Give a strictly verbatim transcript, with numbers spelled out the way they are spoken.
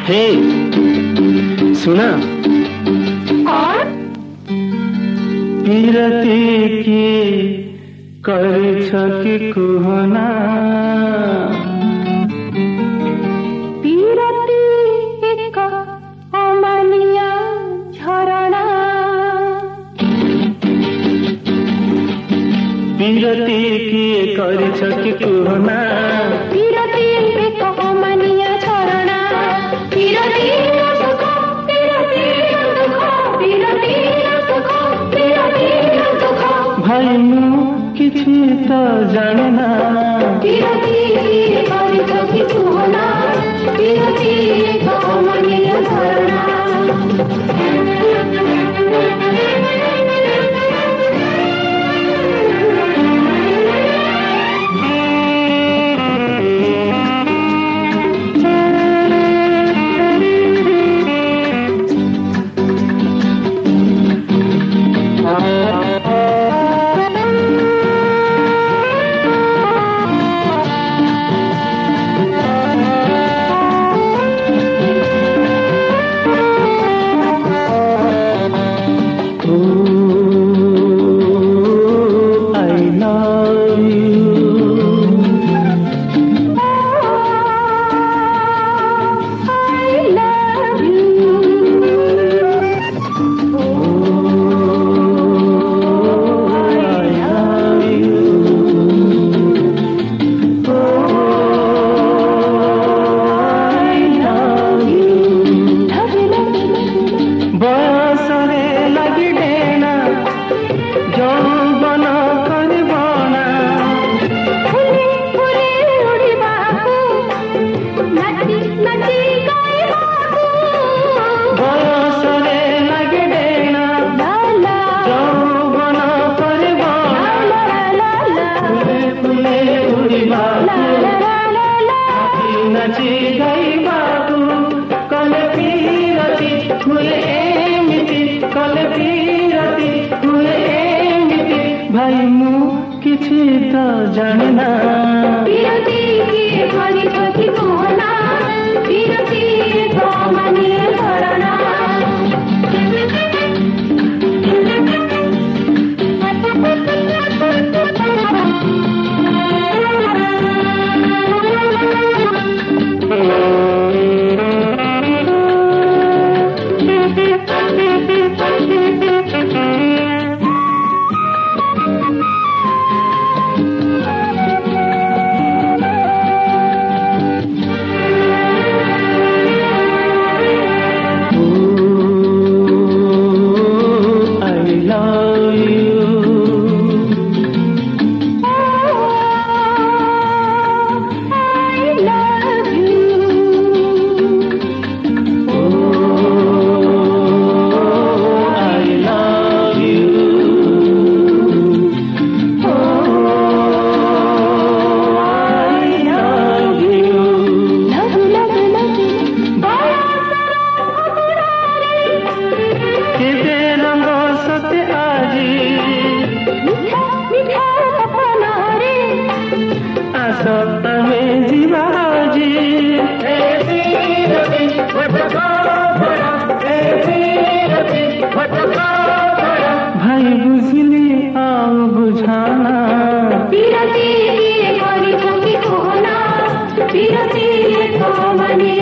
हे सुना पीरती की कर छकी कुहना पीरती एक अमानिया झरणा पीरती की कर छकी कुहना पीरती एक अमानिया झरणा पीरती सुख पीरती दुख पीरती सुख पीरती दुख भाई मु किछि तो जाने ना पीरती कर छकी कुहना पीरती एक अमानिया झरणा भाई मु किछि तो जाने ना पीरती की कर छकी कुहना पीरती एक अमानिया झरणा भाई बुझली आओ बुझाना पीरती की कर छकी कुहना पीरती एक अमानिया